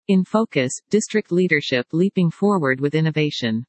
In focus, district leadership leaping forward with innovation.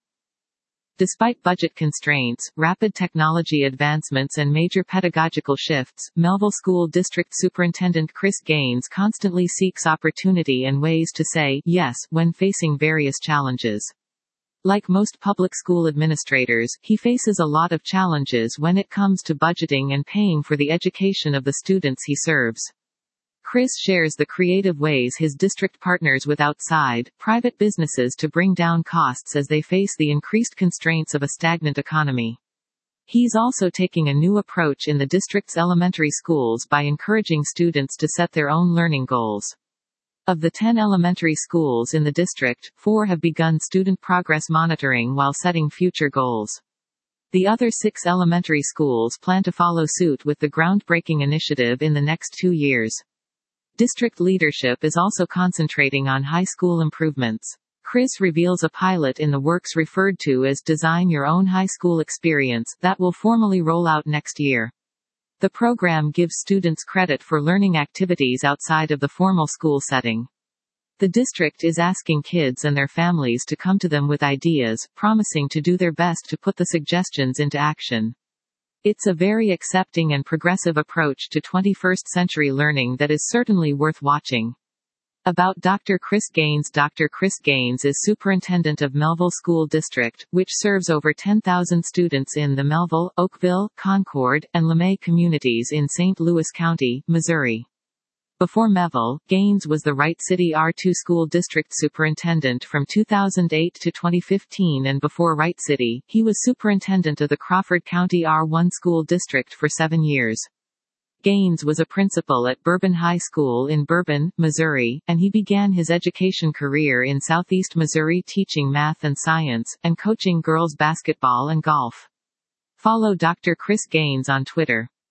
Despite budget constraints, rapid technology advancements and major pedagogical shifts, Melville School District Superintendent Chris Gaines constantly seeks opportunity and ways to say yes when facing various challenges. Like most public school administrators, he faces a lot of challenges when it comes to budgeting and paying for the education of the students he serves. Chris shares the creative ways his district partners with outside, private businesses to bring down costs as they face the increased constraints of a stagnant economy. He's also taking a new approach in the district's elementary schools by encouraging students to set their own learning goals. Of the 10 elementary schools in the district, 4 have begun student progress monitoring while setting future goals. The other 6 elementary schools plan to follow suit with the groundbreaking initiative in the next 2 years. District leadership is also concentrating on high school improvements. Chris reveals a pilot in the works referred to as Design Your Own High School Experience that will formally roll out next year. The program gives students credit for learning activities outside of the formal school setting. The district is asking kids and their families to come to them with ideas, promising to do their best to put the suggestions into action. It's a very accepting and progressive approach to 21st-century learning that is certainly worth watching. About Dr. Chris Gaines. Dr. Chris Gaines is superintendent of Melville School District, which serves over 10,000 students in the Melville, Oakville, Concord, and LeMay communities in St. Louis County, Missouri. Before Melville, Gaines was the Wright City R2 School District Superintendent from 2008 to 2015, and before Wright City, he was superintendent of the Crawford County R1 School District for 7 years. Gaines was a principal at Bourbon High School in Bourbon, Missouri, and he began his education career in Southeast Missouri teaching math and science, and coaching girls basketball and golf. Follow Dr. Chris Gaines on Twitter.